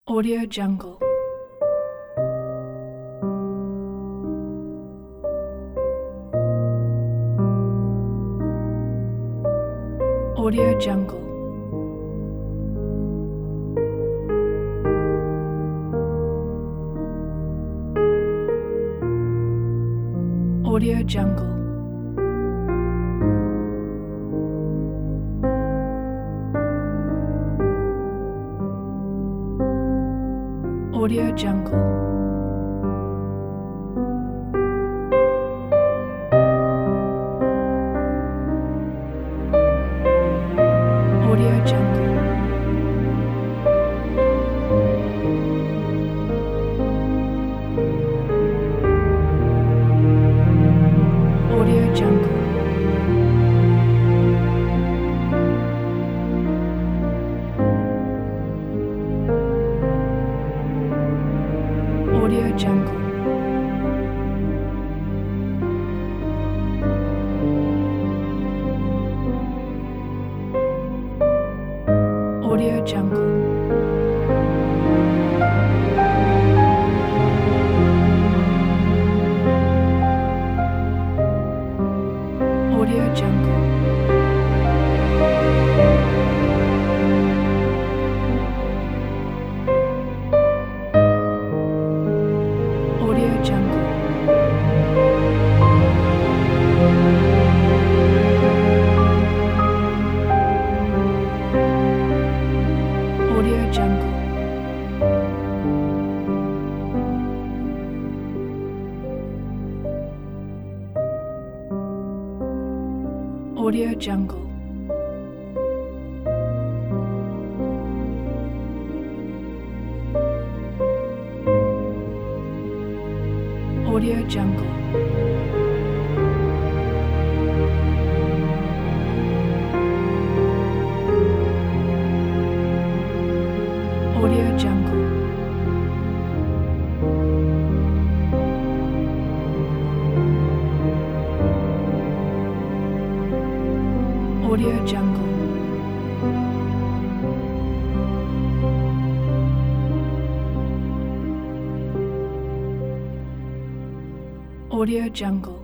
Audio Jungle. Audio Jungle. Audio Jungle. Audio Jungle. Audio Jungle. Audio Jungle. Audio Jungle. Audio Jungle. Audio Jungle. Audio Jungle. Audio Jungle. Audio Jungle. Audio Jungle. Audio Jungle. Audio Jungle. Audio Jungle.